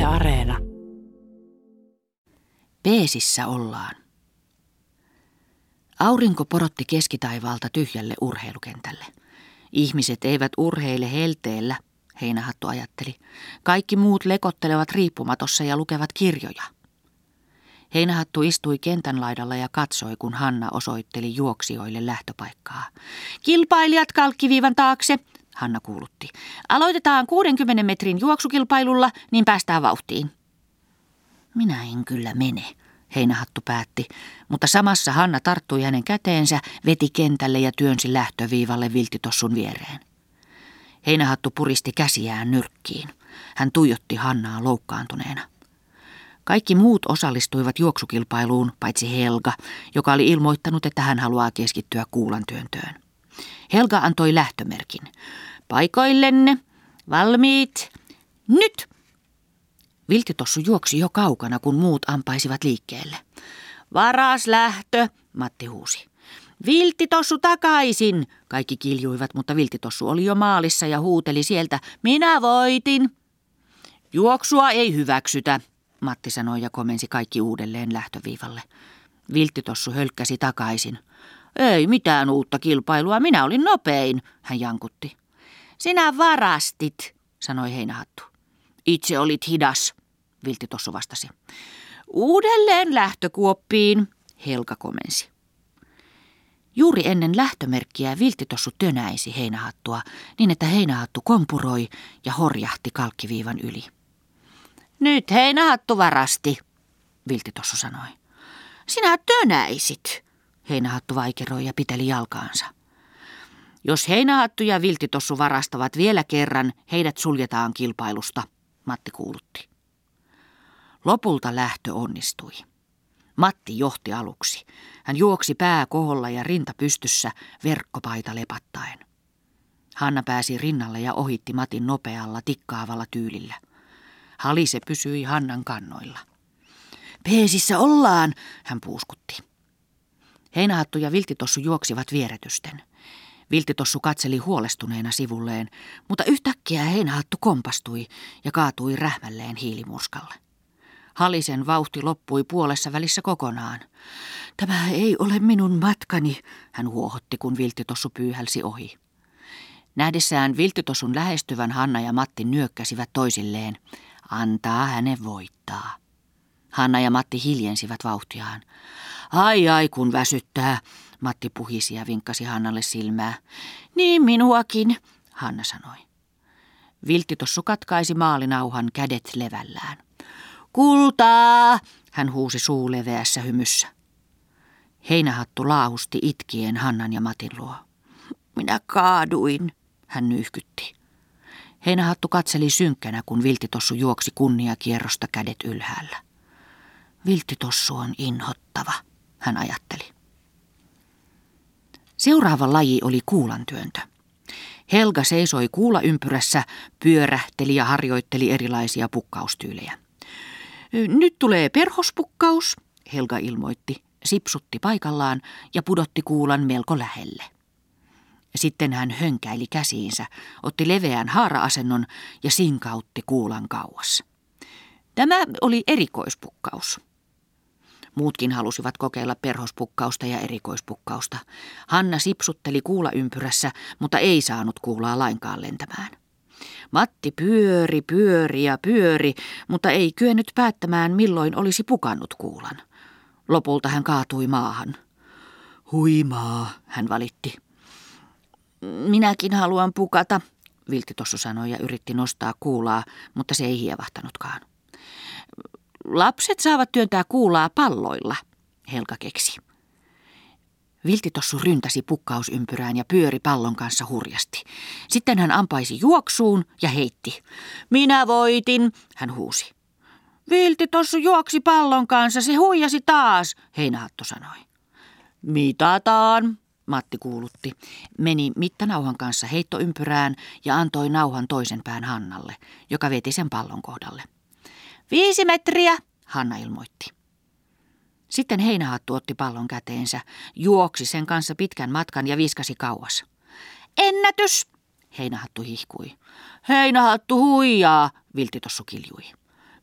Areena. Peesissä ollaan. Aurinko porotti keskitaivaalta tyhjälle urheilukentälle. Ihmiset eivät urheile helteellä, Heinähattu ajatteli. Kaikki muut lekottelevat riippumatossa ja lukevat kirjoja. Heinähattu istui kentän laidalla ja katsoi, kun Hanna osoitteli juoksijoille lähtöpaikkaa. Kilpailijat kalkkiviivan taakse, Hanna kuulutti. Aloitetaan 60 metrin juoksukilpailulla, niin päästään vauhtiin. Minä en kyllä mene, Heinähattu päätti, mutta samassa Hanna tarttui hänen käteensä, veti kentälle ja työnsi lähtöviivalle vilttitossun viereen. Heinähattu puristi käsiään nyrkkiin. Hän tuijotti Hannaa loukkaantuneena. Kaikki muut osallistuivat juoksukilpailuun, paitsi Helga, joka oli ilmoittanut, että hän haluaa keskittyä kuulantyöntöön. Helga antoi lähtömerkin. Paikoillenne, valmiit, nyt! Vilttitossu juoksi jo kaukana, kun muut ampaisivat liikkeelle. Varas lähtö, Matti huusi. Vilttitossu takaisin! Kaikki kiljuivat, mutta vilttitossu oli jo maalissa ja huuteli sieltä, minä voitin! Juoksua ei hyväksytä, Matti sanoi ja komensi kaikki uudelleen lähtöviivalle. Vilttitossu hölkkäsi takaisin. Ei mitään uutta kilpailua, minä olin nopein, hän jankutti. Sinä varastit, sanoi Heinähattu. Itse olit hidas, vilttitossu vastasi. Uudelleen lähtökuoppiin, Helga komensi. Juuri ennen lähtömerkkiä vilttitossu tönäisi Heinähattua niin, että Heinähattu kompuroi ja horjahti kalkkiviivan yli. Nyt Heinähattu varasti, vilttitossu sanoi. Sinä tönäisit, Heinähattu vaikeroi ja piteli jalkaansa. Jos Heinähattu ja vilttitossu varastavat vielä kerran, heidät suljetaan kilpailusta, Matti kuulutti. Lopulta lähtö onnistui. Matti johti aluksi. Hän juoksi pää koholla ja rinta pystyssä, verkkopaita lepattaen. Hanna pääsi rinnalle ja ohitti Matin nopealla, tikkaavalla tyylillä. Halise pysyi Hannan kannoilla. Peesissä ollaan, hän puuskutti. Heinähattu ja vilttitossu juoksivat vieretysten. Vilttitossu katseli huolestuneena sivulleen, mutta yhtäkkiä Heinähattu kompastui ja kaatui rähmälleen hiilimurskalle. Halisen vauhti loppui puolessa välissä kokonaan. Tämä ei ole minun matkani, hän huohotti, kun vilttitossu pyyhälsi ohi. Nähdessään vilttitossun lähestyvän Hanna ja Matti nyökkäsivät toisilleen. Antaa hänen voittaa. Hanna ja Matti hiljensivät vauhtiaan. Ai kun väsyttää, Matti puhisi ja vinkkasi Hannalle silmää. Niin minuakin, Hanna sanoi. Vilttitossu katkaisi maalinauhan kädet levällään. Kultaa, hän huusi suu leveässä hymyssä. Heinähattu laahusti itkien Hannan ja Matin luo. Minä kaaduin, hän nyyhkytti. Heinähattu katseli synkkänä, kun vilttitossu juoksi kunniakierrosta kädet ylhäällä. Vilttitossu on inhottava, hän ajatteli. Seuraava laji oli kuulantyöntö. Helga seisoi kuulaympyrässä, pyörähteli ja harjoitteli erilaisia pukkaustyylejä. Nyt tulee perhospukkaus, Helga ilmoitti, sipsutti paikallaan ja pudotti kuulan melko lähelle. Sitten hän hönkäili käsiinsä, otti leveän haara-asennon ja sinkautti kuulan kauas. Tämä oli erikoispukkaus. Muutkin halusivat kokeilla perhospukkausta ja erikoispukkausta. Hanna sipsutteli kuulaympyrässä, mutta ei saanut kuulaa lainkaan lentämään. Matti pyöri, mutta ei kyennyt päättämään, milloin olisi pukannut kuulan. Lopulta hän kaatui maahan. Huimaa, hän valitti. Minäkin haluan pukata, vilttitossu sanoi ja yritti nostaa kuulaa, mutta se ei hievahtanutkaan. Lapset saavat työntää kuulaa palloilla, Helga keksi. Vilttitossu ryntäsi pukkausympyrään ja pyöri pallon kanssa hurjasti. Sitten hän ampaisi juoksuun ja heitti. Minä voitin, hän huusi. Vilttitossu juoksi pallon kanssa, se huijasi taas, Heinähattu sanoi. Mitataan, Matti kuulutti. Meni mittanauhan kanssa heittoympyrään ja antoi nauhan toisen pään Hannalle, joka veti sen pallon kohdalle. 5 metriä, Hanna ilmoitti. Sitten Heinähattu otti pallon käteensä, juoksi sen kanssa pitkän matkan ja viskasi kauas. Ennätys, Heinähattu hihkui. Heinähattu huijaa, vilttitossu kiljui.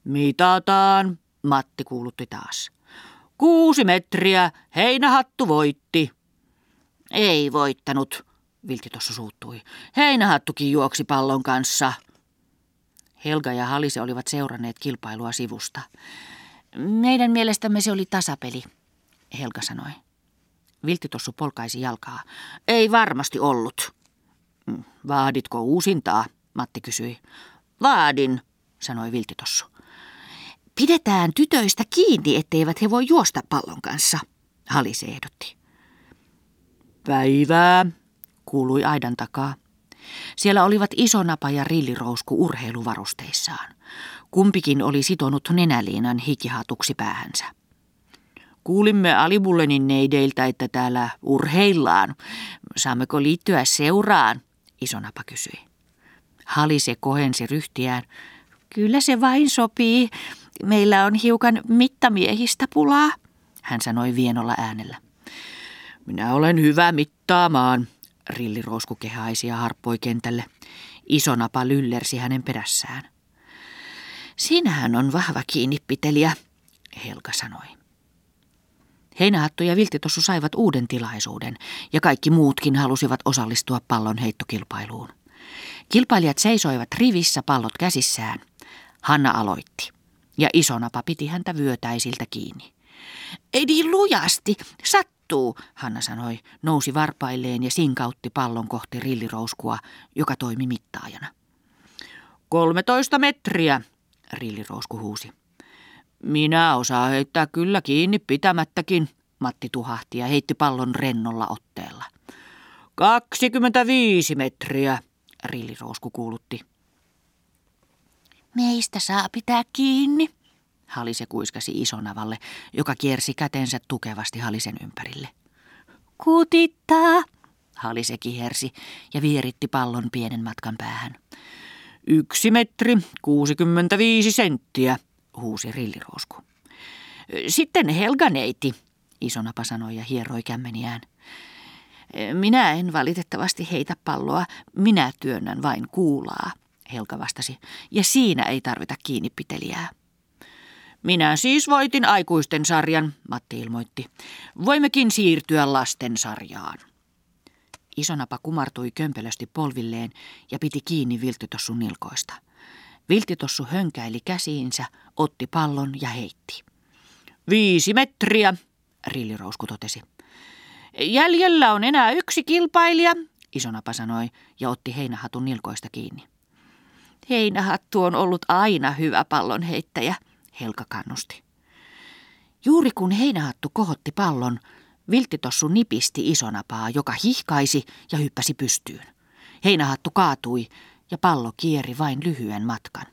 Mitataan, Matti kuulutti taas. 6 metriä, Heinähattu voitti. Ei voittanut, Vilttitossu suuttui. Heinähattukin juoksi pallon kanssa. Helga ja Halise olivat seuranneet kilpailua sivusta. Meidän mielestämme se oli tasapeli, Helga sanoi. Vilttitossu polkaisi jalkaa. Ei varmasti ollut. Vaaditko uusintaa, Matti kysyi. Vaadin, sanoi Vilttitossu. Pidetään tytöistä kiinni, etteivät he voi juosta pallon kanssa, Halise ehdotti. Päivää, kuului aidan takaa. Siellä olivat Isonapa ja Rillirousku urheiluvarusteissaan. Kumpikin oli sitonut nenäliinan hikihatuksi päähänsä. Kuulimme Alibullenin neideiltä, että täällä urheillaan. Saammeko liittyä seuraan? Isonapa kysyi. Halise kohensi ryhtiään. Kyllä se vain sopii. Meillä on hiukan mittamiehistä pulaa, hän sanoi vienolla äänellä. Minä olen hyvä mittaamaan, Rillirousku kehaisi ja harppoi kentälle. Isonapa lyllersi hänen perässään. Sinähän on vahva kiinnipitelijä, Helga sanoi. Heinähattu ja Vilttitossu saivat uuden tilaisuuden ja kaikki muutkin halusivat osallistua pallon heittokilpailuun. Kilpailijat seisoivat rivissä pallot käsissään. Hanna aloitti ja Isonapa piti häntä vyötäisiltä kiinni. Ei niin lujasti, sattuu, Hanna sanoi, nousi varpailleen ja sinkautti pallon kohti Rillirouskua, joka toimi mittaajana. 13 metriä, Rillirousku huusi. Minä osaan heittää kyllä kiinni pitämättäkin, Matti tuhahti ja heitti pallon rennolla otteella. 25 metriä, Rillirousku kuulutti. Meistä saa pitää kiinni, Halise kuiskasi Isonavalle, joka kiersi kätensä tukevasti Halisen ympärille. Kutittaa, Halise kihersi ja vieritti pallon pienen matkan päähän. 1 metri, 65 senttiä, huusi Rillirousku. Sitten Helga neiti, Isonapa sanoi ja hieroi kämmeniään. Minä en valitettavasti heitä palloa, minä työnnän vain kuulaa, Helga vastasi, ja siinä ei tarvita kiinnipitelijää. Minä siis voitin aikuisten sarjan, Matti ilmoitti. Voimmekin siirtyä lasten sarjaan. Isonapa kumartui kömpelösti polvilleen ja piti kiinni Vilttitossun nilkoista. Vilttitossu hönkäili käsiinsä, otti pallon ja heitti. 5 metriä, Rillirousku totesi. Jäljellä on enää 1 kilpailija, Isonapa sanoi ja otti Heinähatun nilkoista kiinni. Heinähattu on ollut aina hyvä pallonheittäjä, Helga kannusti. Juuri kun Heinähattu kohotti pallon, Vilttitossu nipisti Isonapaa, joka hihkaisi ja hyppäsi pystyyn. Heinähattu kaatui ja pallo kieri vain lyhyen matkan.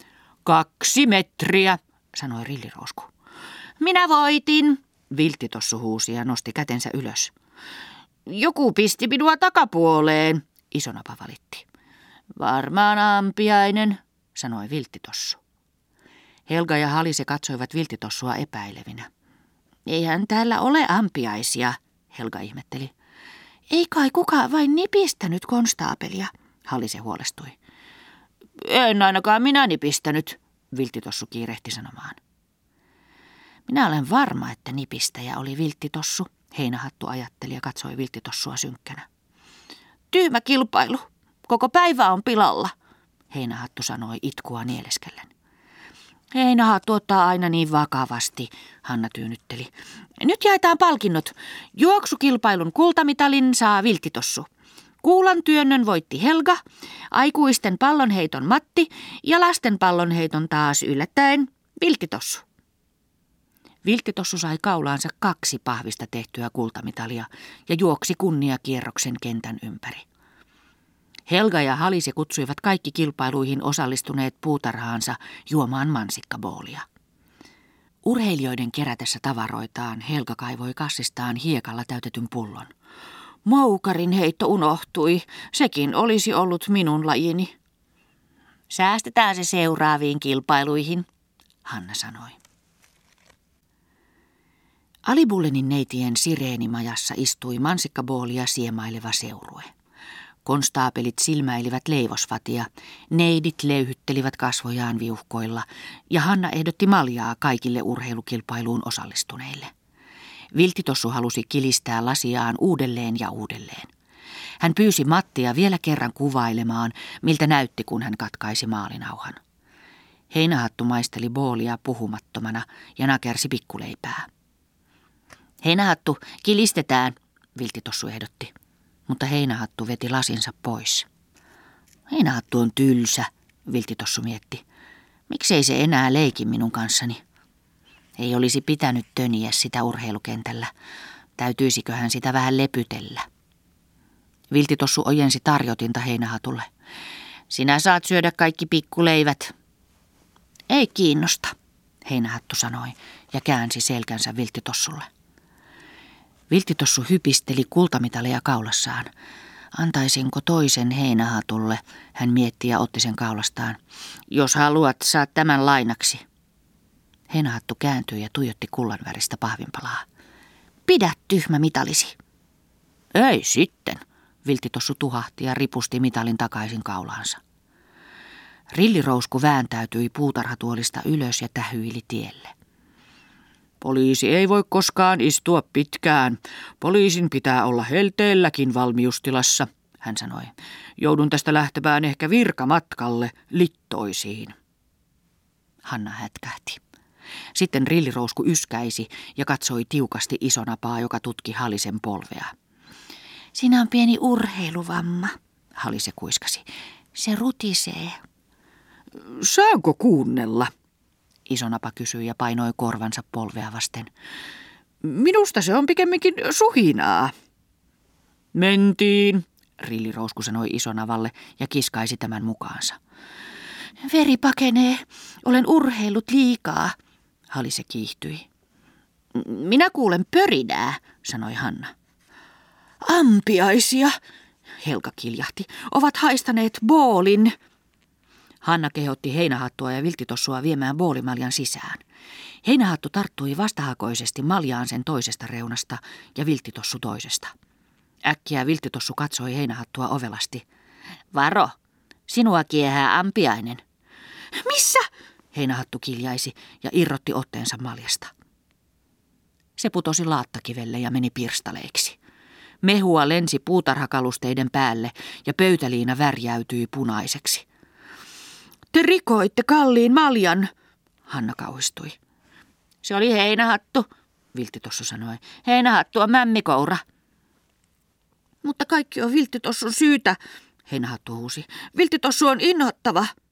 2 metriä, sanoi Rillirousku. Minä voitin, Vilttitossu huusi ja nosti kätensä ylös. Joku pisti minua takapuoleen, Isonapa valitti. Varmaan ampiainen, sanoi Vilttitossu. Helga ja Halise katsoivat Vilttitossua epäilevinä. Eihän täällä ole ampiaisia, Helga ihmetteli. Ei kai kukaan vain nipistänyt konstaapelia, Halise huolestui. En ainakaan minä nipistänyt, Vilttitossu kiirehti sanomaan. Minä olen varma, että nipistäjä oli Vilttitossu, Heinähattu ajatteli ja katsoi Vilttitossua synkkänä. Tyhmä kilpailu, koko päivä on pilalla, Heinähattu sanoi itkua nieleskellen. Heinähattu ottaa aina niin vakavasti, Hanna tyynnytteli. Nyt jaetaan palkinnot. Juoksukilpailun kultamitalin saa Vilttitossu. Kuulan työnnön voitti Helga, aikuisten pallonheiton Matti ja lasten pallonheiton taas yllättäen Vilttitossu. Vilttitossu sai kaulaansa 2 pahvista tehtyä kultamitalia ja juoksi kunniakierroksen kentän ympäri. Helga ja Halise kutsuivat kaikki kilpailuihin osallistuneet puutarhaansa juomaan mansikkaboolia. Urheilijoiden kerätessä tavaroitaan Helga kaivoi kassistaan hiekalla täytetyn pullon. Moukarin heitto unohtui, sekin olisi ollut minun lajini. Säästetään se seuraaviin kilpailuihin, Hanna sanoi. Alibullenin neitien sireenimajassa istui mansikkaboolia siemaileva seurue. Konstaapelit silmäilivät leivosvatia, neidit leyhyttelivät kasvojaan viuhkoilla ja Hanna ehdotti maljaa kaikille urheilukilpailuun osallistuneille. Vilttitossu halusi kilistää lasiaan uudelleen ja uudelleen. Hän pyysi Mattia vielä kerran kuvailemaan, miltä näytti, kun hän katkaisi maalinauhan. Heinähattu maisteli boolia puhumattomana ja nakersi pikkuleipää. Heinähattu, kilistetään, Vilttitossu ehdotti, mutta Heinähattu veti lasinsa pois. Heinähattu on tylsä, Vilttitossu mietti. Miksei se enää leiki minun kanssani? Ei olisi pitänyt töniä sitä urheilukentällä. Täytyisiköhän sitä vähän lepytellä? Vilttitossu ojensi tarjotinta Heinähatulle. Sinä saat syödä kaikki pikkuleivät. Ei kiinnosta, Heinähattu sanoi ja käänsi selkänsä Vilttitossulle. Vilttitossu hypisteli kultamitaleja kaulassaan. Antaisinko toisen Heinähatulle, hän mietti ja otti sen kaulastaan. Jos haluat, saat tämän lainaksi. Heinähattu kääntyi ja tuijotti kullanväristä pahvinpalaa. Pidä tyhmä mitalisi. Ei sitten, Vilttitossu tuhahti ja ripusti mitalin takaisin kaulaansa. Rillirousku vääntäytyi puutarhatuolista ylös ja tähyili tielle. Poliisi ei voi koskaan istua pitkään. Poliisin pitää olla helteelläkin valmiustilassa, hän sanoi. Joudun tästä lähtemään ehkä virkamatkalle Littoisiin. Hanna hätkähti. Sitten rillirousku yskäisi ja katsoi tiukasti Isonapaa, joka tutki Halisen polvea. Siinä on pieni urheiluvamma, Halise kuiskasi. Se rutisee. Saanko kuunnella? Isonapa kysyi ja painoi korvansa polvea vasten. Minusta se on pikemminkin suhinaa. Mentiin, rillirousku sanoi Isonavalle ja kiskaisi tämän mukaansa. Veri pakenee, olen urheillut liikaa, Halise kiihtyi. Minä kuulen pörinää, sanoi Hanna. Ampiaisia, Helka kiljahti, ovat haistaneet boolin. Hanna kehotti Heinähattua ja Vilttitossua viemään boolimaljan sisään. Heinähattu tarttui vastahakoisesti maljaan sen toisesta reunasta ja Vilttitossu toisesta. Äkkiä Vilttitossu katsoi Heinähattua ovelasti. Varo, sinua kiehää ampiainen. Missä? Heinähattu kiljaisi ja irrotti otteensa maljasta. Se putosi laattakivelle ja meni pirstaleiksi. Mehua lensi puutarhakalusteiden päälle ja pöytäliina värjäytyi punaiseksi. Te rikoitte kalliin maljan, Hanna kauhistui. Se oli Heinähattu, Vilttitossu sanoi. Heinähattu on mämmikoura. Mutta kaikki on Vilttitossun syytä, Heinähattu huusi. Vilttitossu on inhottava.